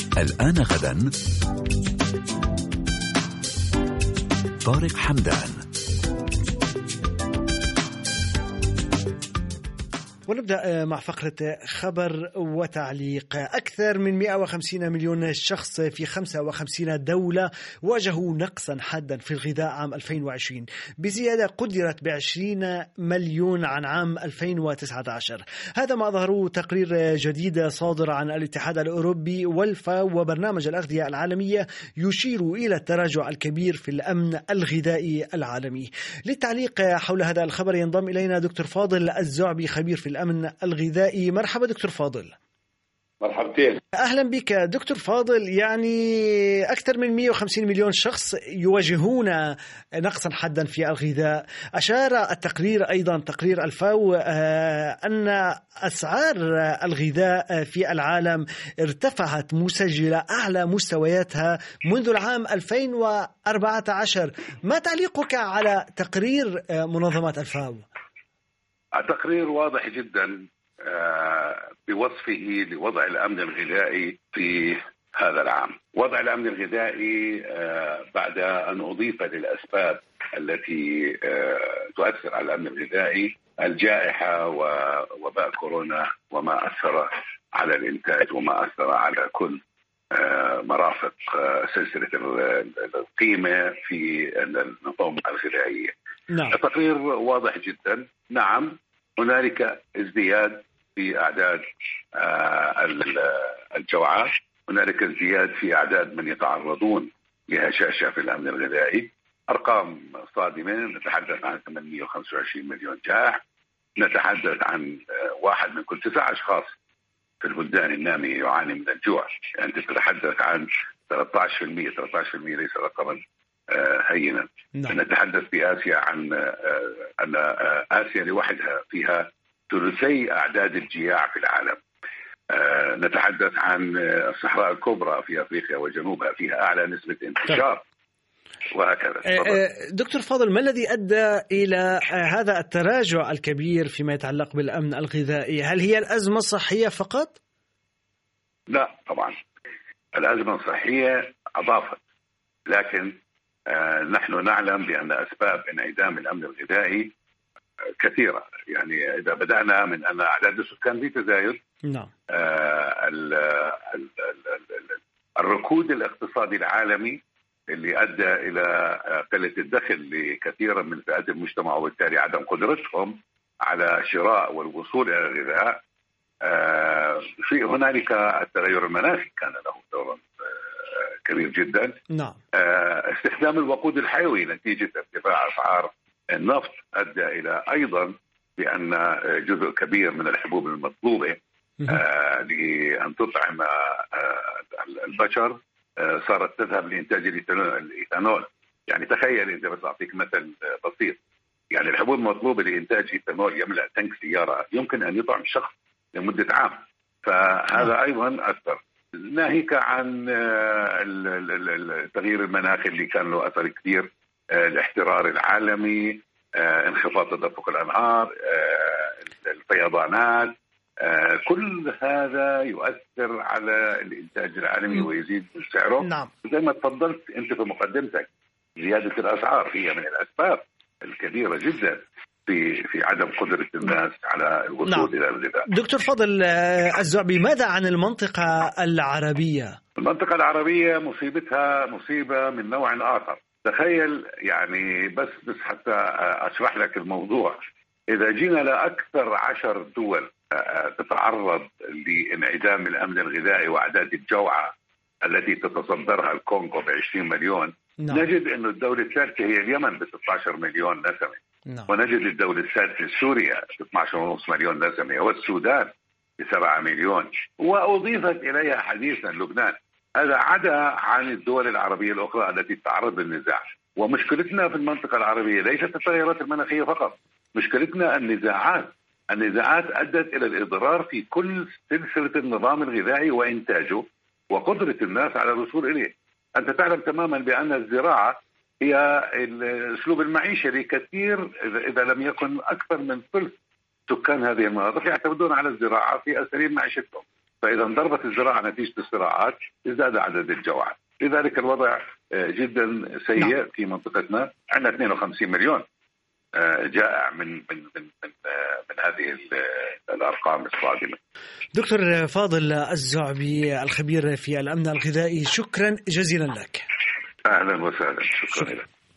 الآن غدا طارق حمدان. ونبدأ مع فقرة خبر وتعليق. أكثر من 150 مليون شخص في 55 دولة واجهوا نقصا حادا في الغذاء عام 2020 بزيادة قدرت ب20 مليون عن عام 2019. هذا ما ظهره تقرير جديد صادر عن الاتحاد الأوروبي والفاو وبرنامج الأغذية العالمية يشير إلى التراجع الكبير في الأمن الغذائي العالمي. للتعليق حول هذا الخبر ينضم إلينا دكتور فاضل الزعبي خبير في الأمن الغذائي. مرحبا دكتور فاضل. مرحبتين. أهلا بك دكتور فاضل. يعني أكثر من 150 مليون شخص يواجهون نقصا حدا في الغذاء. أشار التقرير أيضا تقرير الفاو أن أسعار الغذاء في العالم ارتفعت مسجلة أعلى مستوياتها منذ العام 2014. ما تعليقك على تقرير منظمة الفاو؟ التقرير واضح جدا بوصفه لوضع الأمن الغذائي في هذا العام. وضع الأمن الغذائي بعد أن أضيف للأسباب التي تؤثر على الأمن الغذائي الجائحة ووباء كورونا وما أثر على الإنتاج وما أثر على كل مرافق سلسلة القيمة في النظام الغذائية. نعم. التقرير واضح جدا. نعم، هنالك ازدياد في أعداد الجوعات، هنالك ازدياد في أعداد من يتعرضون لهشاشة في الأمن الغذائي. أرقام صادمة، نتحدث عن 825 مليون جائع، نتحدث عن 1 من كل 9 أشخاص في البلدان النامية يعاني من الجوع. يعني تتحدث عن 13% ليس رقما هينا. نتحدث في آسيا عن أن آسيا لوحدها فيها ثلثي أعداد الجياع في العالم. نتحدث عن الصحراء الكبرى في أفريقيا وجنوبها فيها أعلى نسبة انتشار وهكذا. دكتور فاضل، ما الذي أدى إلى هذا التراجع الكبير فيما يتعلق بالأمن الغذائي؟ هل هي الأزمة الصحية فقط؟ لا طبعا، الأزمة الصحية أضافت، لكن نحن نعلم بأن أسباب انعدام الأمن الغذائي كثيرة. يعني إذا بدأنا من أن أعداد السكان في تزايد، نعم. الركود الاقتصادي العالمي اللي أدى إلى قلة الدخل لكثير من فئات المجتمع وبالتالي عدم قدرتهم على شراء والوصول إلى الغذاء. في هنالك التغير المناخي كان له دور كبير جدا. نعم. استخدام الوقود الحيوي نتيجة ارتفاع أسعار النفط أدى إلى أيضا بأن جزء كبير من الحبوب المطلوبة لأن تطعم البشر صارت تذهب لإنتاج الإيثانول. يعني تخيل، أنت بس أعطيك مثل بسيط، يعني الحبوب المطلوبة لإنتاج إيثانول يملأ تنك سيارة يمكن أن يطعم شخص لمدة عام. فهذا أيضا أثر، ناهيك عن التغيير المناخي اللي كان له أثر كبير، الاحترار العالمي، انخفاض تدفق الأنهار، الفيضانات، كل هذا يؤثر على الإنتاج العالمي ويزيد من سعره. نعم. زي ما تفضلت أنت في مقدمتك، زيادة الأسعار هي من الأسباب الكبيرة جدا في عدم قدرة الناس على الوصول. نعم. إلى الغذاء. دكتور فاضل الزعبي، ماذا عن المنطقة العربية؟ المنطقة العربية مصيبتها مصيبة من نوع آخر. تخيل، يعني بس حتى أشرح لك الموضوع، إذا جينا لأكثر 10 دول تتعرض لانعدام الأمن الغذائي وأعداد الجوعى التي تتصدرها الكونغو ب20 مليون، نعم. نجد أن الدولة الثالثة هي اليمن ب16 مليون نسمة، نعم. ونجد الدولة السادسة سوريا ب12.5 مليون نسمة، والسودان ب7 مليون، وأضيفت إليها حديثا لبنان. هذا عدا عن الدول العربية الأخرى التي تعرض للنزاع. ومشكلتنا في المنطقة العربية ليست التغيرات المناخية فقط، مشكلتنا النزاعات أدت إلى الإضرار في كل سلسلة النظام الغذائي وإنتاجه وقدرة الناس على الوصول إليه. أنت تعلم تماما بأن الزراعة هي الأسلوب المعيشة لكثير، إذا لم يكن أكثر من ثلث سكان هذه المناطق يعتمدون على الزراعة في أساليب معيشتهم. فإذا انضربت الزراعة نتيجة الصراعات ازداد عدد الجوعى. لذلك الوضع جدا سيء في منطقتنا. عندنا 52 مليون جائع من هذه الأرقام الصادمة. دكتور فاضل الزعبي الخبير في الأمن الغذائي، شكرا جزيلا لك. أهلا وسهلا، شكرا لك.